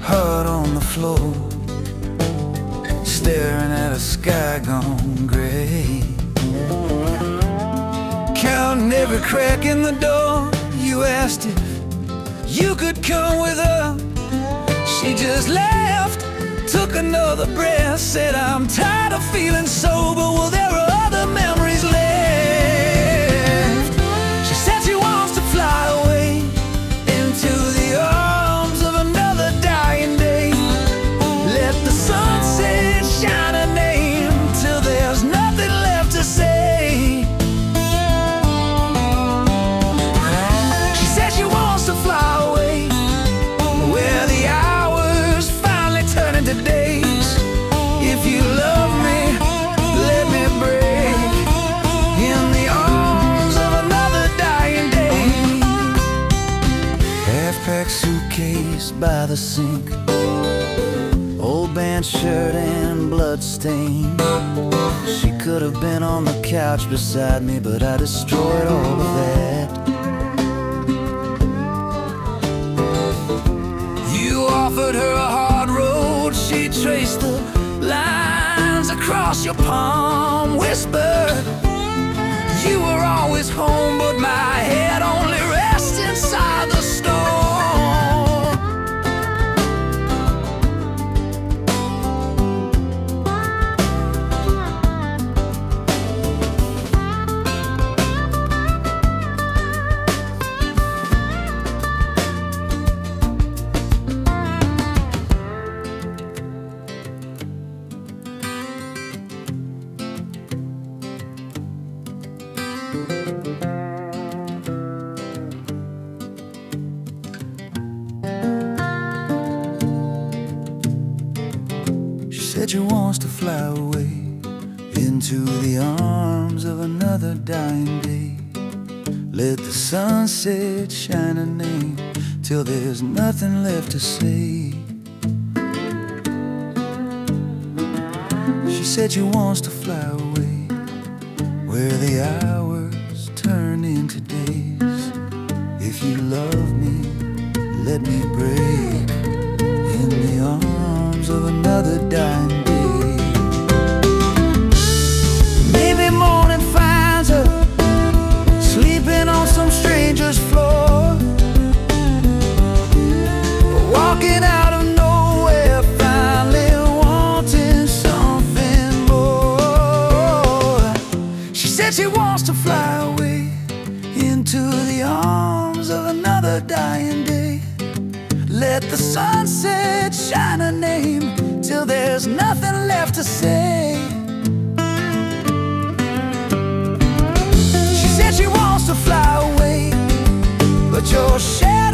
heart on the floor, staring at a sky gone gray. Counting every crack in the door. You asked if you could come with her. She just laughed, took another breath, said, I'm tired of feeling sober. Well, there are other memories left. She said she wants to fly away into the arms of another dying day. Let the sunset shine her name till there's nothing left to say. She said she wants to fly away where the hours finally turn into days. If you love me, let me break in the arms of another dying day. Half-packed suitcase by the sink, old band shirt and blood stain. She could have been on the couch beside me, but I destroyed all of that. You offered her a hard road. She traced the lines across your palm, whispered you were always home, but my head only rests inside the storm. She said she wants to fly away into the arms of another dying day. Let the sunset shine her name till there's nothing left to say. She said she wants to fly away where the hours turn into days. If you love me, let me break in the arms of another dying day. Maybe morning finds her sleeping on some stranger's floor, walking out of nowhere, finally wanting something more. She said she wants to fly away into the arms of another dying day. Let the sunset shine her name till there's nothing left to say. She said she wants to fly away, but your shadow